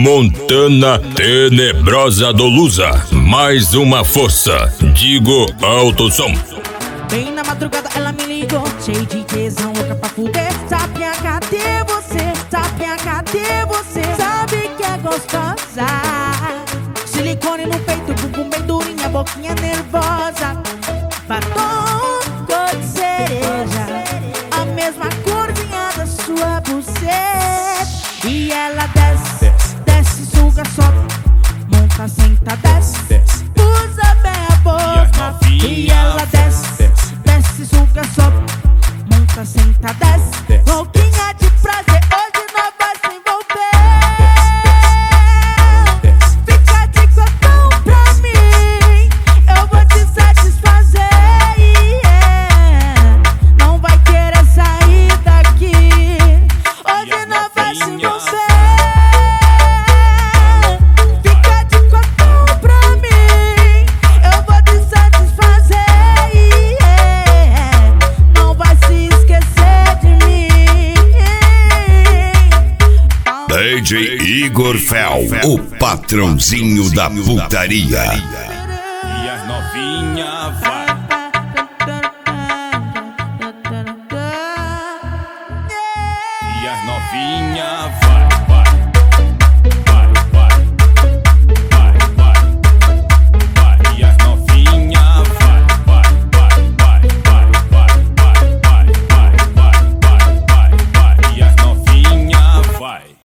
Montana Tenebrosa do Lusa, mais uma força, digo alto som. Bem na madrugada ela me ligou, cheio de tesão, louca pra fuder. Tapinha, cadê você? Tapinha, cadê você? Sabe que é gostosa. Silicone no peito, bumbum bem durinha, boquinha nervosa. Batom cor de cereja, a mesma corzinha da sua buceta. E ela desce, desce, suga, sobe, monta, senta, desce, usa bem a boca. E ela desce, desce, suga, sobe, monta, senta, desce, boquinha de prazer, hoje nós vai se envolver. Fica de cotão pra mim, eu vou te satisfazer, yeah. Não vai querer sair daqui, hoje nós vai se envolver. Fica de cotão pra mim, eu vou te satisfazer, yeah. Não vai se esquecer de mim. DJ Igor Fel, o patrãozinho da putaria. E as novinha vai